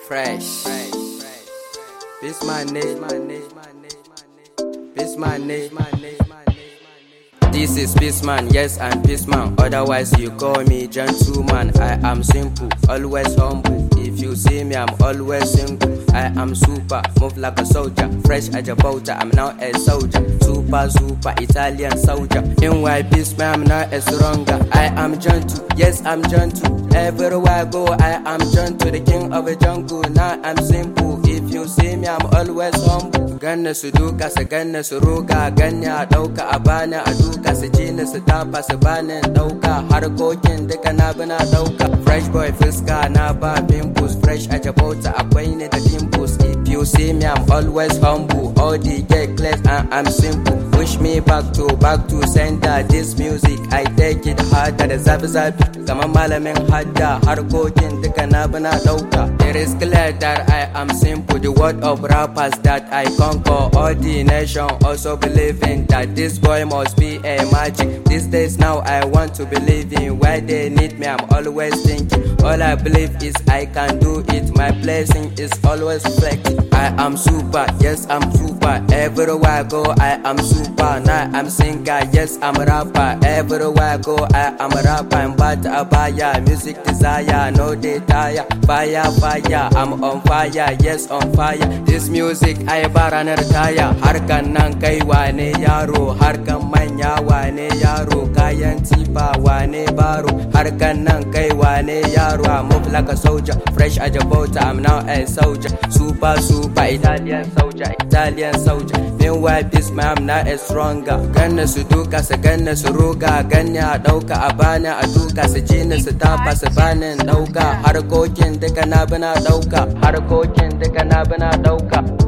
Fresh. This my name. This my name. This is Peaceman, yes I'm Peaceman. Otherwise you call me gentleman. I am simple, always humble. If you see me, I'm always single. I am super, move like a soldier. Fresh as a boater, I'm now a soldier. Super Italian soldier. In why Peaceman, I'm not a stronger. I am gentle, yes I'm gentle. Everywhere I go, I am gentle. The king of the jungle, now I'm simple. If you see me, I'm always humble. Ganna su duka, su ganna su roga. Ganna a dauka, a bani a duka. Su jini su tafa, su bani dauka. Harkokin duka na bina dauka. Fresh boy fuska na ba pimples. Fresh a jabota, akwai ni da dimples. If you see me, I'm always humble. All the get clear and I'm simple. Push me back to center. This music, I take it harder. Da zafi kama malamin hadda. Harkokin duka na bina dauka. It is clear that I am simple. The word of rappers that I conquer. All the nation also believing that this boy must be a magic. These days now I want to believe in where they need me. I'm always thinking. All I believe is I can do it. My blessing is always reflecting. I am super, yes I'm super. Everywhere I go I am super. Now I'm singer, yes I'm rapper. Everywhere I go I am rapper. I'm bad abaya, music desire, no they tire. Fire, I'm on fire, yes on fire. This music I baranar taya. Harkan nan kai wane yaro, harkan manya wane yaro, kayan tifa wane baro. Harkan nan kai wane yaro, I move like a soldier, fresh as a boater, I'm now a soldier. Super Italian soldier. Meanwhile Peaceman, I'm not a stronger. Ganna su duka, su ganna su roga. Ganna a dauka, a bani a duka. Su jini su tafa, su bani dauka. Harkokin duka na bina dauka.